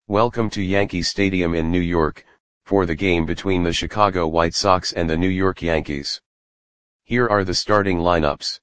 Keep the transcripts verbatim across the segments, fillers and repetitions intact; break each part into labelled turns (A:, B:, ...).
A: Welcome to Yankee Stadium in New York, for the game between the Chicago White Sox and the New York Yankees. Here are the starting lineups.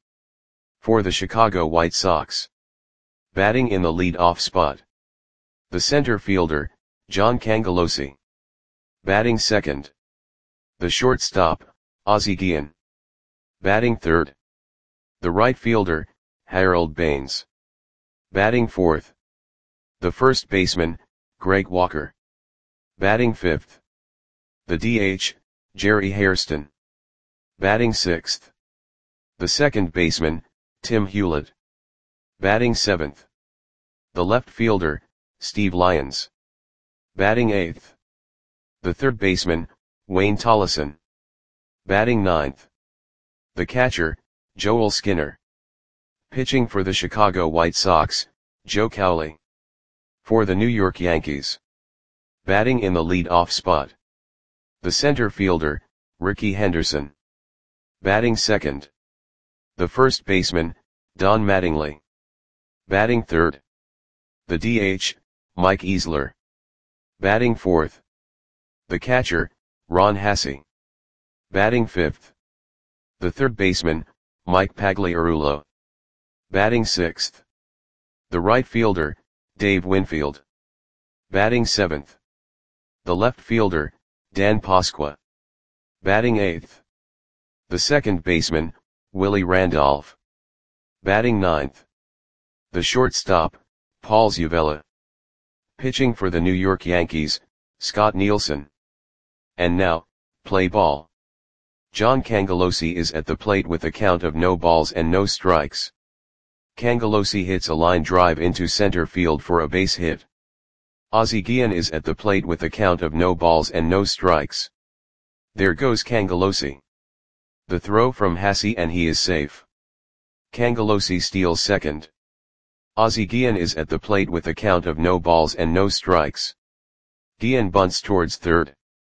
A: For the Chicago White Sox. Batting in the lead-off spot. The center fielder, John Cangelosi. Batting second. The shortstop, Ozzie Guillen. Batting third. The right fielder, Harold Baines. Batting fourth. The first baseman, Greg Walker. Batting fifth. The D H, Jerry Hairston. Batting sixth. The second baseman, Tim Hewlett. Batting seventh. The left fielder, Steve Lyons. Batting eighth. The third baseman, Wayne Tolleson. Batting ninth. The catcher, Joel Skinner. Pitching for the Chicago White Sox, Joe Cowley. For the New York Yankees. Batting in the lead-off spot. The center fielder, Rickey Henderson. Batting second. The first baseman, Don Mattingly. Batting third. The D H, Mike Easler. Batting fourth. The catcher, Ron Hassey. Batting fifth. The third baseman, Mike Pagliarulo. Batting sixth. The right fielder, Dave Winfield. Batting seventh. The left fielder, Dan Pasqua. Batting eighth. The second baseman, Willie Randolph. Batting ninth. The shortstop, Paul Zuvella. Pitching for the New York Yankees, Scott Nielsen. And now, play ball. John Cangelosi is at the plate with a count of no balls and no strikes. Cangelosi hits a line drive into center field for a base hit. Ozzie Guillen is at the plate with a count of no balls and no strikes. There goes Cangelosi. The throw from Hassey and he is safe. Cangelosi steals second. Ozzie Guillen is at the plate with a count of no balls and no strikes. Guillen bunts towards third.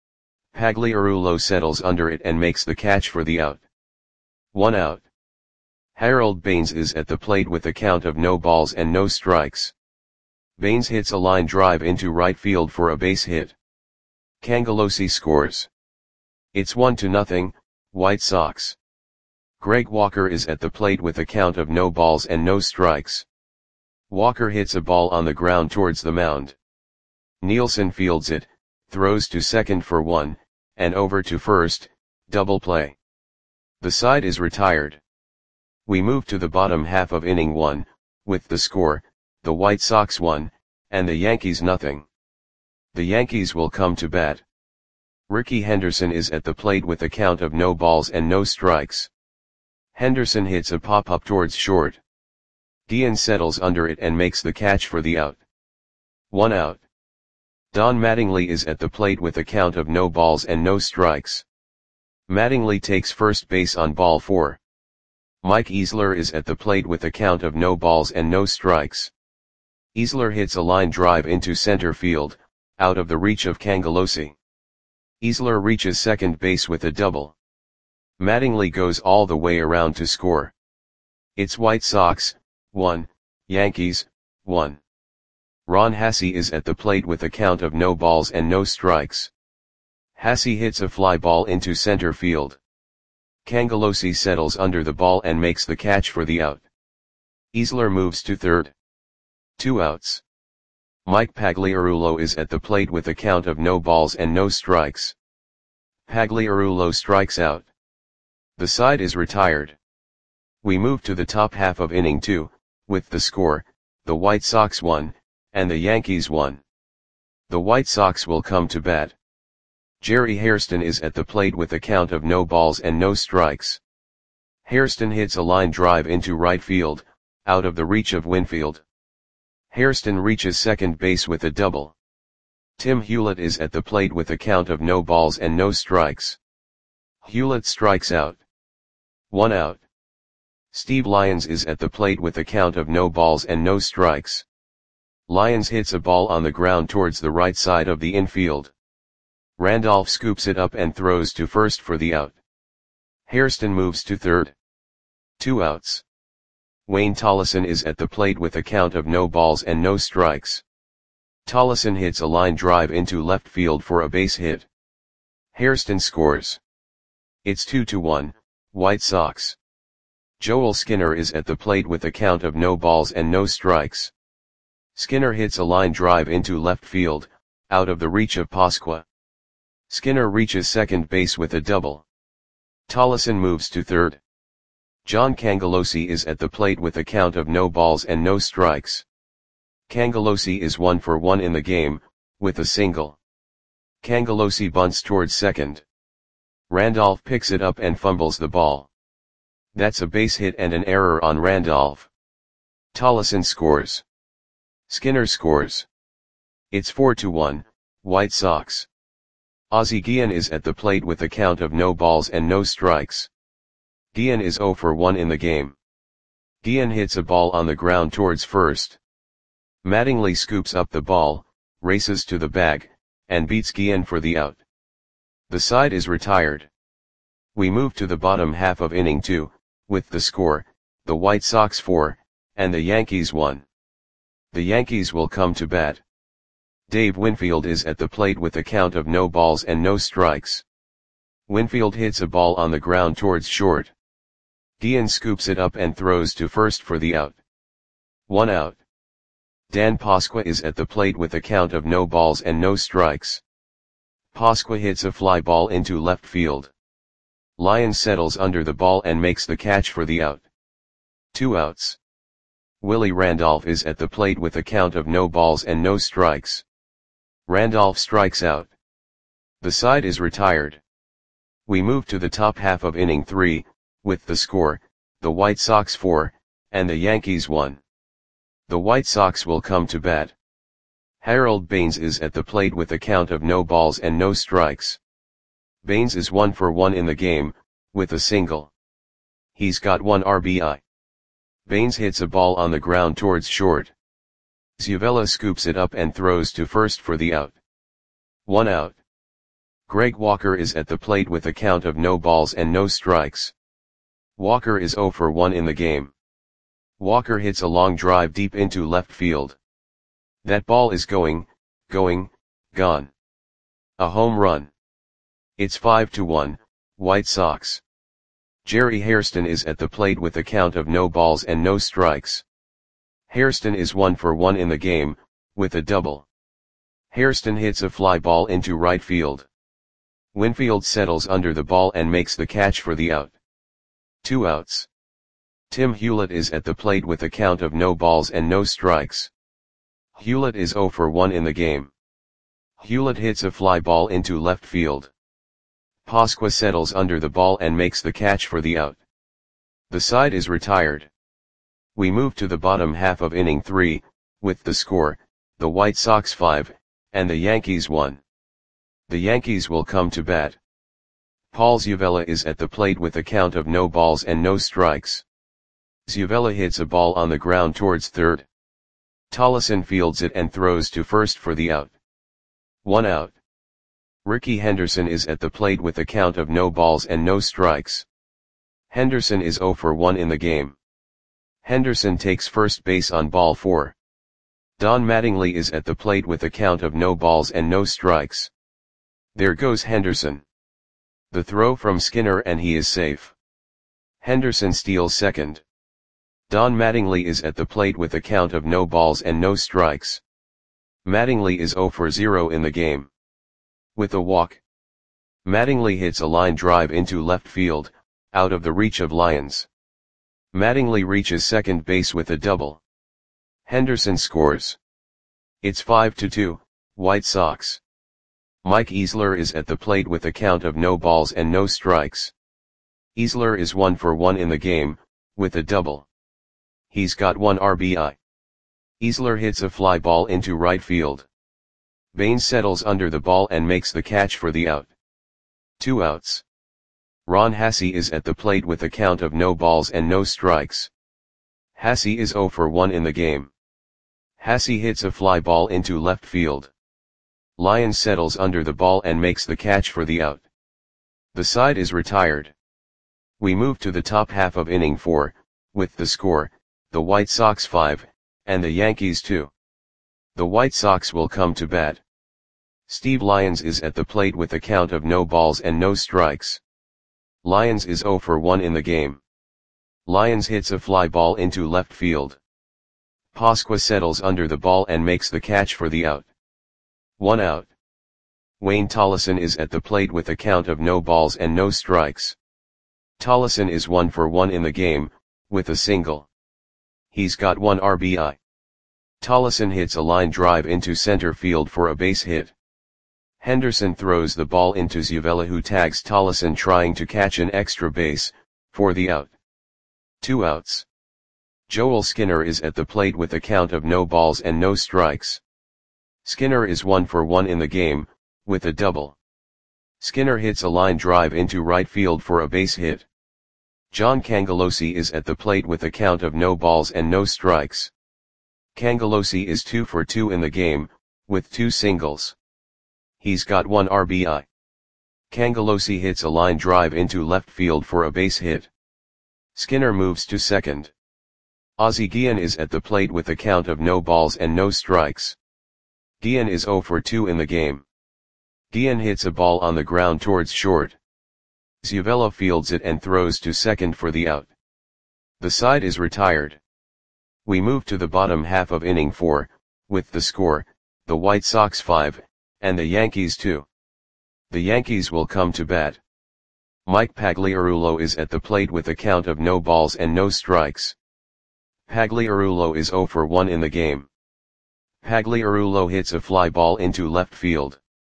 A: Pagliarulo settles under it and makes the catch for the out. One out. Harold Baines is at the plate with a count of no balls and no strikes. Baines hits a line drive into right field for a base hit. Cangelosi scores. It's one to nothing, White Sox. Greg Walker is at the plate with a count of no balls and no strikes. Walker hits a ball on the ground towards the mound. Nielsen fields it, throws to second for one, and over to first, double play. The side is retired. We move to the bottom half of inning one, with the score, the White Sox one, and the Yankees nothing. The Yankees will come to bat. Rickey Henderson is at the plate with a count of no balls and no strikes. Henderson hits a pop-up towards short. Guillen settles under it and makes the catch for the out. One out. Don Mattingly is at the plate with a count of no balls and no strikes. Mattingly takes first base on ball four. Mike Easler is at the plate with a count of no balls and no strikes. Easler hits a line drive into center field, out of the reach of Cangelosi. Easler reaches second base with a double. Mattingly goes all the way around to score. It's White Sox, one, Yankees, one. Ron Hassey is at the plate with a count of no balls and no strikes. Hassey hits a fly ball into center field. Cangelosi settles under the ball and makes the catch for the out. Easler moves to third. Two outs. Mike Pagliarulo is at the plate with a count of no balls and no strikes. Pagliarulo strikes out. The side is retired. We move to the top half of inning two, with the score, the White Sox one, and the Yankees one. The White Sox will come to bat. Jerry Hairston is at the plate with a count of no balls and no strikes. Hairston hits a line drive into right field, out of the reach of Winfield. Hairston reaches second base with a double. Tim Hewlett is at the plate with a count of no balls and no strikes. Hewlett strikes out. One out. Steve Lyons is at the plate with a count of no balls and no strikes. Lyons hits a ball on the ground towards the right side of the infield. Randolph scoops it up and throws to first for the out. Hairston moves to third. Two outs. Wayne Tolleson is at the plate with a count of no balls and no strikes. Tollefson hits a line drive into left field for a base hit. Hairston scores. It's two to one, White Sox. Joel Skinner is at the plate with a count of no balls and no strikes. Skinner hits a line drive into left field, out of the reach of Pasqua. Skinner reaches second base with a double. Tollefson moves to third. John Cangelosi is at the plate with a count of no balls and no strikes. Cangelosi is one for one in the game, with a single. Cangelosi bunts towards second. Randolph picks it up and fumbles the ball. That's a base hit and an error on Randolph. Tollefson scores. Skinner scores. It's four to one, White Sox. Ozzie Guillen is at the plate with a count of no balls and no strikes. Guillen is zero for one in the game. Guillen hits a ball on the ground towards first. Mattingly scoops up the ball, races to the bag, and beats Guillen for the out. The side is retired. We move to the bottom half of inning two, with the score, the White Sox four, and the Yankees one. The Yankees will come to bat. Dave Winfield is at the plate with a count of no balls and no strikes. Winfield hits a ball on the ground towards short. Guillen scoops it up and throws to first for the out. One out. Dan Pasqua is at the plate with a count of no balls and no strikes. Pasqua hits a fly ball into left field. Lyons settles under the ball and makes the catch for the out. Two outs. Willie Randolph is at the plate with a count of no balls and no strikes. Randolph strikes out. The side is retired. We move to the top half of inning three, with the score, the White Sox four, and the Yankees one. The White Sox will come to bat. Harold Baines is at the plate with a count of no balls and no strikes. Baines is one for one in the game, with a single. He's got one R B I. Baines hits a ball on the ground towards short. Zuvella scoops it up and throws to first for the out. One out. Greg Walker is at the plate with a count of no balls and no strikes. Walker is zero for one in the game. Walker hits a long drive deep into left field. That ball is going, going, gone. A home run. It's five to one, White Sox. Jerry Hairston is at the plate with a count of no balls and no strikes. Hairston is one for one in the game, with a double. Hairston hits a fly ball into right field. Winfield settles under the ball and makes the catch for the out. Two outs. Tim Hewlett is at the plate with a count of no balls and no strikes. Hewlett is zero for one in the game. Hewlett hits a fly ball into left field. Pasqua settles under the ball and makes the catch for the out. The side is retired. We move to the bottom half of inning three, with the score, the White Sox five, and the Yankees one. The Yankees will come to bat. Paul Zuvella is at the plate with a count of no balls and no strikes. Zuvella hits a ball on the ground towards third. Tollefson fields it and throws to first for the out. One out. Ricky Henderson is at the plate with a count of no balls and no strikes. Henderson is zero for one in the game. Henderson takes first base on ball four. Don Mattingly is at the plate with a count of no balls and no strikes. There goes Henderson. The throw from Skinner and he is safe. Henderson steals second. Don Mattingly is at the plate with a count of no balls and no strikes. Mattingly is zero for zero in the game. With a walk. Mattingly hits a line drive into left field, out of the reach of Lyons. Mattingly reaches second base with a double. Henderson scores. It's five to two, White Sox. Mike Easler is at the plate with a count of no balls and no strikes. Easler is one for one in the game, with a double. He's got one R B I. Easler hits a fly ball into right field. Baines settles under the ball and makes the catch for the out. Two outs. Ron Hassey is at the plate with a count of no balls and no strikes. Hassey is zero for one in the game. Hassey hits a fly ball into left field. Lyons settles under the ball and makes the catch for the out. The side is retired. We move to the top half of inning four, with the score, the White Sox five, and the Yankees two. The White Sox will come to bat. Steve Lyons is at the plate with a count of no balls and no strikes. Lyons is zero for one in the game. Lyons hits a fly ball into left field. Pasqua settles under the ball and makes the catch for the out. One out. Wayne Tollison is at the plate with a count of no balls and no strikes. Tollison is one for one in the game, with a single. He's got one R B I. Tollison hits a line drive into center field for a base hit. Henderson throws the ball into Zuvella, who tags Tollison trying to catch an extra base, for the out. Two outs. Joel Skinner is at the plate with a count of no balls and no strikes. Skinner is one for one in the game, with a double. Skinner hits a line drive into right field for a base hit. John Cangelosi is at the plate with a count of no balls and no strikes. Cangelosi is two for two in the game, with two singles. He's got one R B I. Cangelosi hits a line drive into left field for a base hit. Skinner moves to second. Ozzie Guillen is at the plate with a count of no balls and no strikes. Guillen is zero for two in the game. Guillen hits a ball on the ground towards short. Zuvella fields it and throws to second for the out. The side is retired. We move to the bottom half of inning four, with the score, the White Sox five, and the Yankees two. The Yankees will come to bat. Mike Pagliarulo is at the plate with a count of no balls and no strikes. Pagliarulo is zero for one in the game. Pagliarulo hits a fly ball into left field.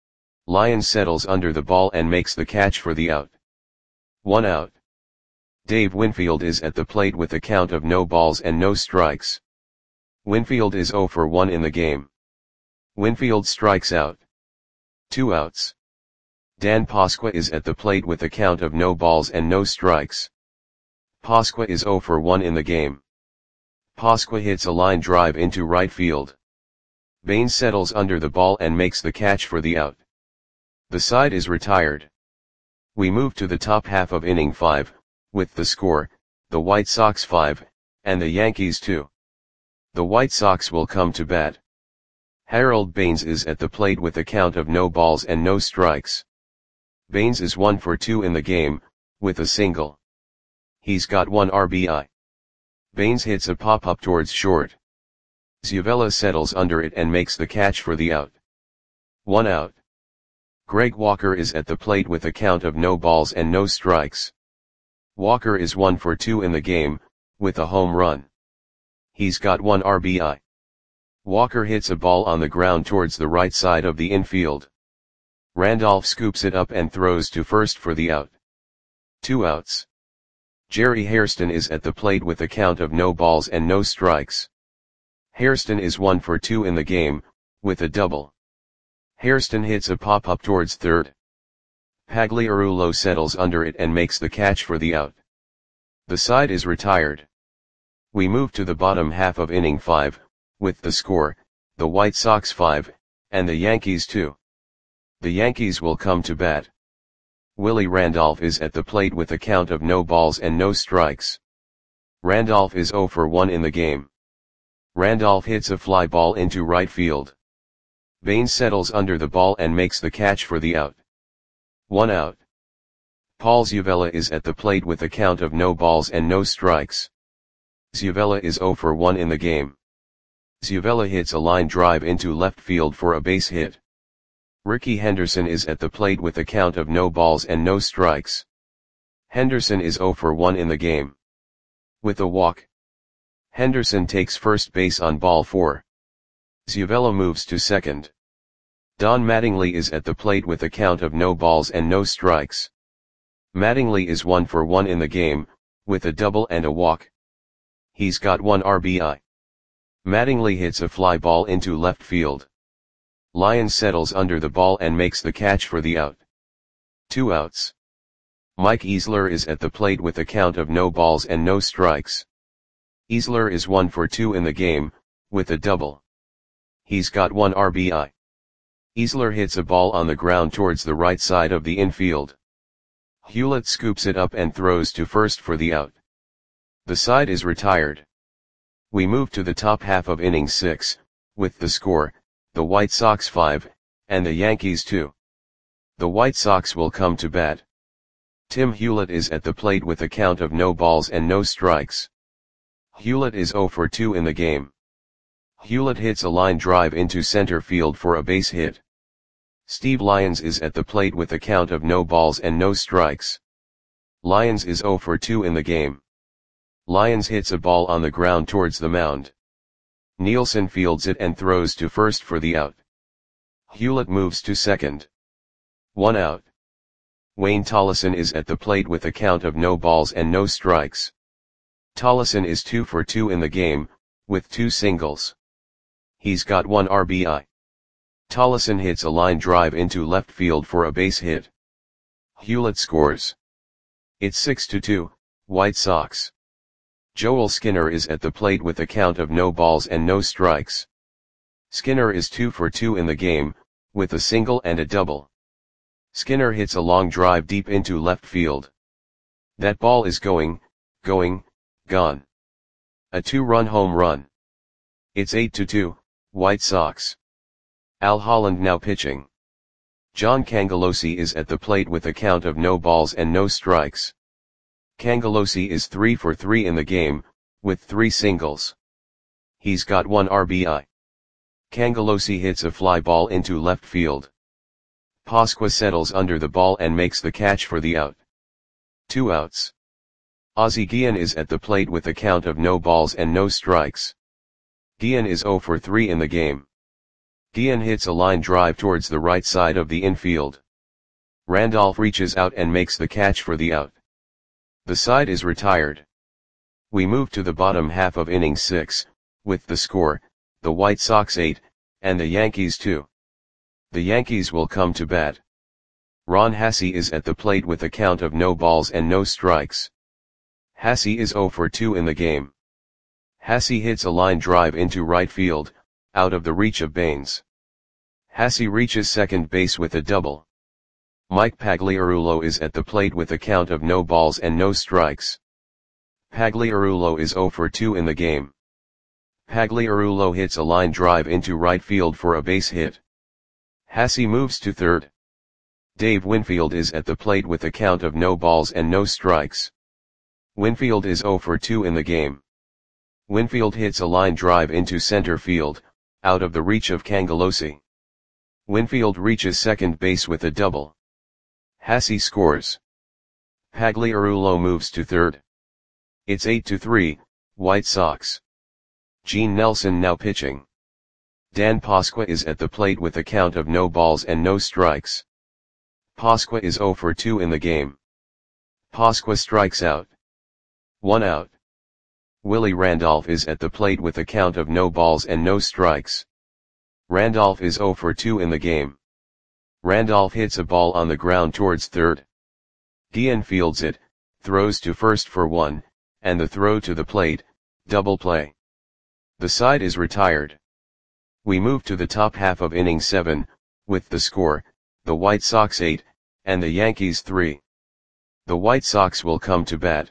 A: Lyons settles under the ball and makes the catch for the out. One out. Dave Winfield is at the plate with a count of no balls and no strikes. Winfield is zero for one in the game. Winfield strikes out. Two outs. Dan Pasqua is at the plate with a count of no balls and no strikes. Pasqua is zero for one in the game. Pasqua hits a line drive into right field. Baines settles under the ball and makes the catch for the out. The side is retired. We move to the top half of inning five, with the score, the White Sox five, and the Yankees two. The White Sox will come to bat. Harold Baines is at the plate with a count of no balls and no strikes. Baines is one for two in the game, with a single. He's got one R B I. Baines hits a pop-up towards short. Zuvella settles under it and makes the catch for the out. One out. Greg Walker is at the plate with a count of no balls and no strikes. Walker is one for two in the game, with a home run. He's got one R B I. Walker hits a ball on the ground towards the right side of the infield. Randolph scoops it up and throws to first for the out. Two outs. Jerry Hairston is at the plate with a count of no balls and no strikes. Hairston is one for two in the game, with a double. Hairston hits a pop-up towards third. Pagliarulo settles under it and makes the catch for the out. The side is retired. We move to the bottom half of inning five, with the score, the White Sox five, and the Yankees two. The Yankees will come to bat. Willie Randolph is at the plate with a count of no balls and no strikes. Randolph is zero for one in the game. Randolph hits a fly ball into right field. Baines settles under the ball and makes the catch for the out. One out. Paul Zuvella is at the plate with a count of no balls and no strikes. Zuvella is zero for one in the game. Zuvella hits a line drive into left field for a base hit. Ricky Henderson is at the plate with a count of no balls and no strikes. Henderson is zero for one in the game. With a walk. Henderson takes first base on ball four. Zuvella moves to second. Don Mattingly is at the plate with a count of no balls and no strikes. Mattingly is one for one in the game, with a double and a walk. He's got one R B I. Mattingly hits a fly ball into left field. Lyons settles under the ball and makes the catch for the out. Two outs. Mike Easler is at the plate with a count of no balls and no strikes. Easler is one for two in the game, with a double. He's got one R B I. Easler hits a ball on the ground towards the right side of the infield. Hewlett scoops it up and throws to first for the out. The side is retired. We move to the top half of inning six, with the score, the White Sox five, and the Yankees two. The White Sox will come to bat. Tim Hewlett is at the plate with a count of no balls and no strikes. Hewlett is zero for two in the game. Hewlett hits a line drive into center field for a base hit. Steve Lyons is at the plate with a count of no balls and no strikes. Lyons is zero for two in the game. Lyons hits a ball on the ground towards the mound. Nielsen fields it and throws to first for the out. Hewlett moves to second. One out. Wayne Tollison is at the plate with a count of no balls and no strikes. Tollison is two for two in the game, with two singles. He's got one R B I. Tollison hits a line drive into left field for a base hit. Hewlett scores. It's six to two, White Sox. Joel Skinner is at the plate with a count of no balls and no strikes. Skinner is two for two in the game, with a single and a double. Skinner hits a long drive deep into left field. That ball is going, going, gone. A two-run home run. It's eight to two, White Sox. Al Holland now pitching. John Cangelosi is at the plate with a count of no balls and no strikes. Cangelosi is three for three in the game, with three singles. He's got one R B I. Cangelosi hits a fly ball into left field. Pasqua settles under the ball and makes the catch for the out. Two outs. Ozzie Guillen is at the plate with a count of no balls and no strikes. Guillen is zero for three in the game. Guillen hits a line drive towards the right side of the infield. Randolph reaches out and makes the catch for the out. The side is retired. We move to the bottom half of inning six, with the score, the White Sox eight, and the Yankees two. The Yankees will come to bat. Ron Hassey is at the plate with a count of no balls and no strikes. Hassey is zero for two in the game. Hassey hits a line drive into right field, out of the reach of Baines. Hassey reaches second base with a double. Mike Pagliarulo is at the plate with a count of no balls and no strikes. Pagliarulo is zero for two in the game. Pagliarulo hits a line drive into right field for a base hit. Hassey moves to third. Dave Winfield is at the plate with a count of no balls and no strikes. Winfield is zero for two in the game. Winfield hits a line drive into center field, out of the reach of Cangelosi. Winfield reaches second base with a double. Hassey scores. Pagliarulo moves to third. It's eight to three, White Sox. Gene Nelson now pitching. Dan Pasqua is at the plate with a count of no balls and no strikes. Pasqua is zero for two in the game. Pasqua strikes out. One out. Willie Randolph is at the plate with a count of no balls and no strikes. Randolph is zero for two in the game. Randolph hits a ball on the ground towards third. Guillen fields it, throws to first for one, and the throw to the plate, double play. The side is retired. We move to the top half of inning seven, with the score, the White Sox eight, and the Yankees three. The White Sox will come to bat.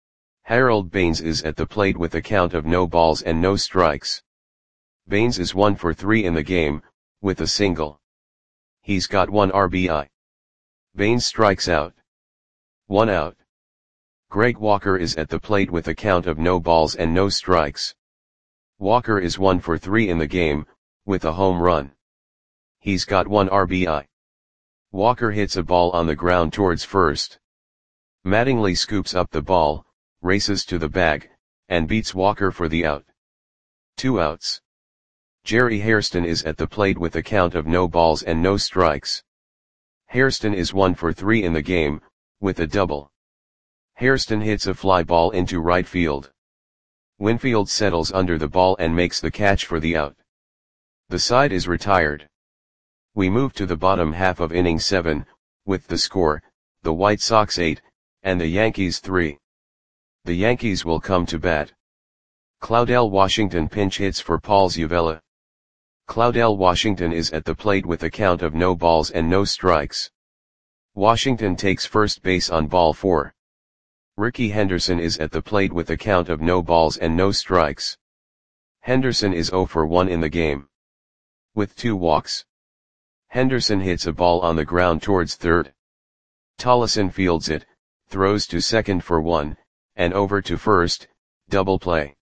A: Harold Baines is at the plate with a count of no balls and no strikes. Baines is one for three in the game, with a single. He's got one R B I. Baines strikes out. One out. Greg Walker is at the plate with a count of no balls and no strikes. Walker is one for three in the game, with a home run. He's got one R B I. Walker hits a ball on the ground towards first. Mattingly scoops up the ball, races to the bag, and beats Walker for the out. Two outs. Jerry Hairston is at the plate with a count of no balls and no strikes. Hairston is one for three in the game, with a double. Hairston hits a fly ball into right field. Winfield settles under the ball and makes the catch for the out. The side is retired. We move to the bottom half of inning seven, with the score, the White Sox eight, and the Yankees three. The Yankees will come to bat. Claudell Washington pinch hits for Paul Zuvella. Claudell Washington is at the plate with a count of no balls and no strikes. Washington takes first base on ball four. Ricky Henderson is at the plate with a count of no balls and no strikes. Henderson is zero for one in the game. with two walks. Henderson hits a ball on the ground towards third. Tollison fields it, throws to second for one, and over to first, double play.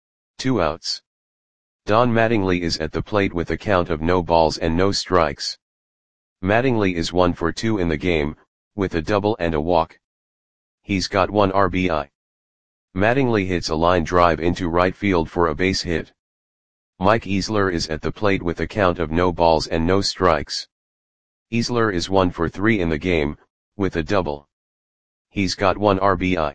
A: Two outs. Don Mattingly is at the plate with a count of no balls and no strikes. Mattingly is one for two in the game, with a double and a walk. He's got one R B I. Mattingly hits a line drive into right field for a base hit. Mike Easler is at the plate with a count of no balls and no strikes. Easler is one for three in the game, with a double. He's got one R B I.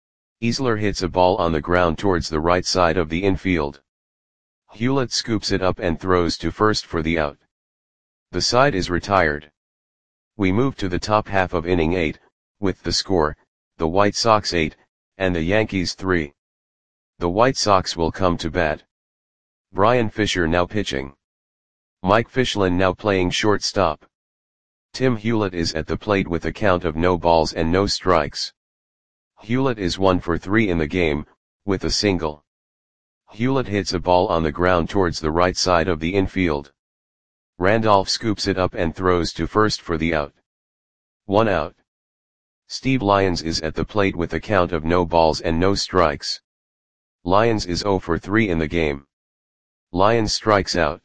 A: Easler hits a ball on the ground towards the right side of the infield. Hewlett scoops it up and throws to first for the out. The side is retired. We move to the top half of inning eight, with the score, the White Sox eight, and the Yankees three. The White Sox will come to bat. Brian Fisher now pitching. Mike Fichlin now playing shortstop. Tim Hewlett is at the plate with a count of no balls and no strikes. Hewlett is one for three in the game, with a single. Hewlett hits a ball on the ground towards the right side of the infield. Randolph scoops it up and throws to first for the out. One out. Steve Lyons is at the plate with a count of no balls and no strikes. Lyons is zero for three in the game. Lyons strikes out.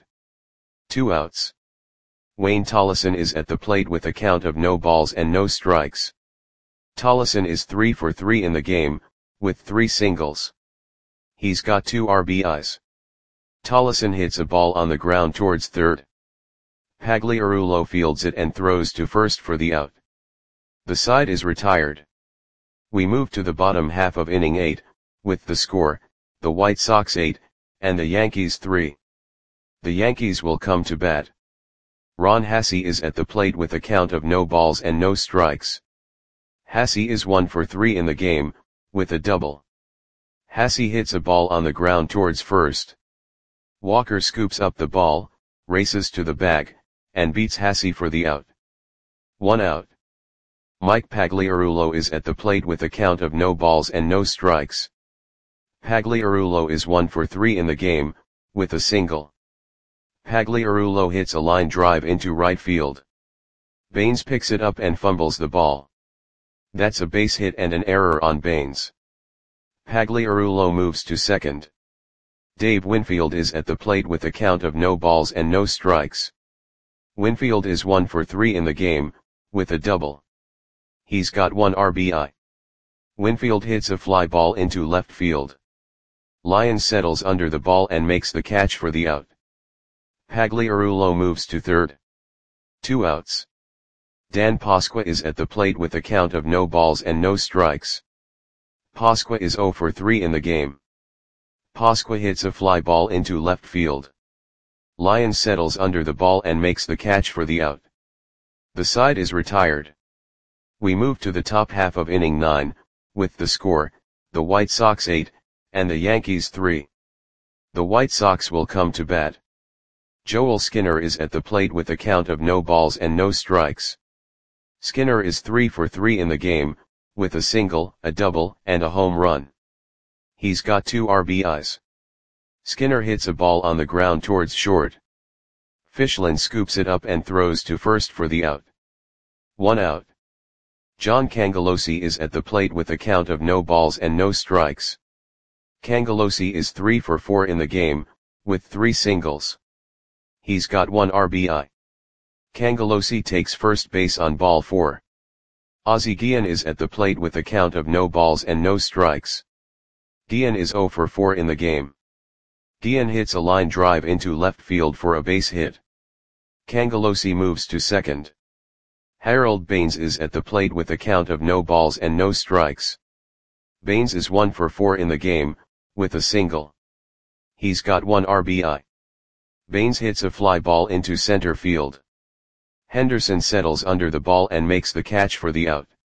A: Two outs. Wayne Tollison is at the plate with a count of no balls and no strikes. Tollison is three for three in the game, with three singles. He's got two R B Is. Tollison hits a ball on the ground towards third. Pagliarulo fields it and throws to first for the out. The side is retired. We move to the bottom half of inning eight, with the score, the White Sox eight, and the Yankees three. The Yankees will come to bat. Ron Hassey is at the plate with a count of no balls and no strikes. Hassey is one for three in the game, with a double. Hassey hits a ball on the ground towards first. Walker scoops up the ball, races to the bag, and beats Hassey for the out. One out. Mike Pagliarulo is at the plate with a count of no balls and no strikes. Pagliarulo is one for three in the game, with a single. Pagliarulo hits a line drive into right field. Baines picks it up and fumbles the ball. That's a base hit and an error on Baines. Pagliarulo moves to second. Dave Winfield is at the plate with a count of no balls and no strikes. Winfield is one for three in the game, with a double. He's got one R B I. Winfield hits a fly ball into left field. Lyons settles under the ball and makes the catch for the out. Pagliarulo moves to third. Two outs. Dan Pasqua is at the plate with a count of no balls and no strikes. Pasqua is zero for three in the game. Pasqua hits a fly ball into left field. Lyons settles under the ball and makes the catch for the out. The side is retired. We move to the top half of inning nine, with the score, the White Sox eight, and the Yankees three. The White Sox will come to bat. Joel Skinner is at the plate with a count of no balls and no strikes. Skinner is three for three in the game, with a single, a double, and a home run. He's got two R B Is. Skinner hits a ball on the ground towards short. Fichlin scoops it up and throws to first for the out. One out. John Cangelosi is at the plate with a count of no balls and no strikes. Cangelosi is three for four in the game, with three singles. He's got one R B I. Cangelosi takes first base on ball four. Ozzie Guillen is at the plate with a count of no balls and no strikes. Guillen is zero for four in the game. Guillen hits a line drive into left field for a base hit. Cangelosi moves to second. Harold Baines is at the plate with a count of no balls and no strikes. Baines is one for four in the game, with a single. He's got one R B I. Baines hits a fly ball into center field. Henderson settles under the ball and makes the catch for the out.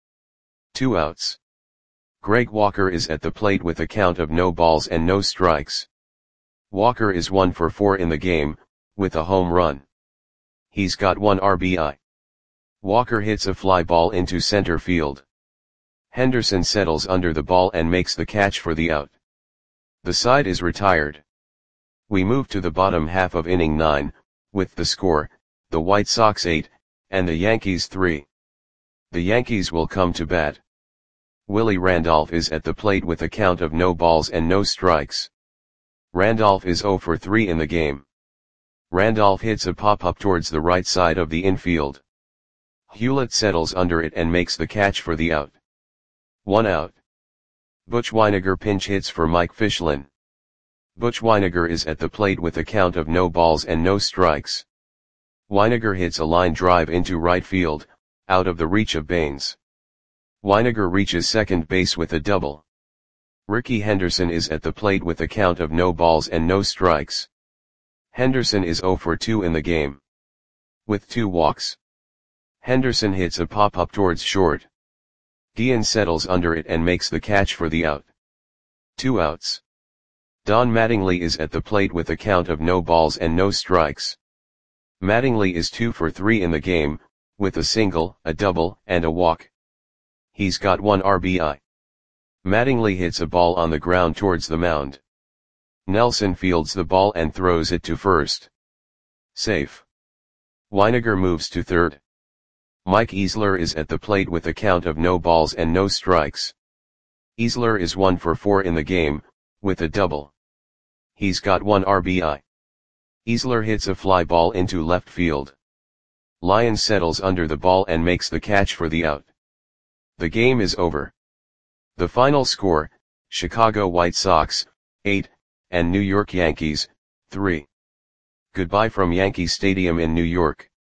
A: Two outs. Greg Walker is at the plate with a count of no balls and no strikes. Walker is one for four in the game, with a home run. He's got one R B I. Walker hits a fly ball into center field. Henderson settles under the ball and makes the catch for the out. The side is retired. We move to the bottom half of inning nine, with the score, the White Sox eight, and the Yankees three. The Yankees will come to bat. Willie Randolph is at the plate with a count of no balls and no strikes. Randolph is zero for three in the game. Randolph hits a pop-up towards the right side of the infield. Hewlett settles under it and makes the catch for the out. One out. Butch Wynegar pinch hits for Mike Fischlin. Butch Wynegar is at the plate with a count of no balls and no strikes. Wynegar hits a line drive into right field, out of the reach of Baines. Wynegar reaches second base with a double. Rickey Henderson is at the plate with a count of no balls and no strikes. Henderson is zero for two in the game, with two walks. Henderson hits a pop-up towards short. Guillen settles under it and makes the catch for the out. Two outs. Don Mattingly is at the plate with a count of no balls and no strikes. Mattingly is two for three in the game, with a single, a double, and a walk. He's got one R B I. Mattingly hits a ball on the ground towards the mound. Nelson fields the ball and throws it to first. Safe. Wynegar moves to third. Mike Easler is at the plate with a count of no balls and no strikes. Easler is one for four in the game, with a double. He's got one R B I. Easler hits a fly ball into left field. Lyons settles under the ball and makes the catch for the out. The game is over. The final score, Chicago White Sox, eight, and New York Yankees, three. Goodbye from Yankee Stadium in New York.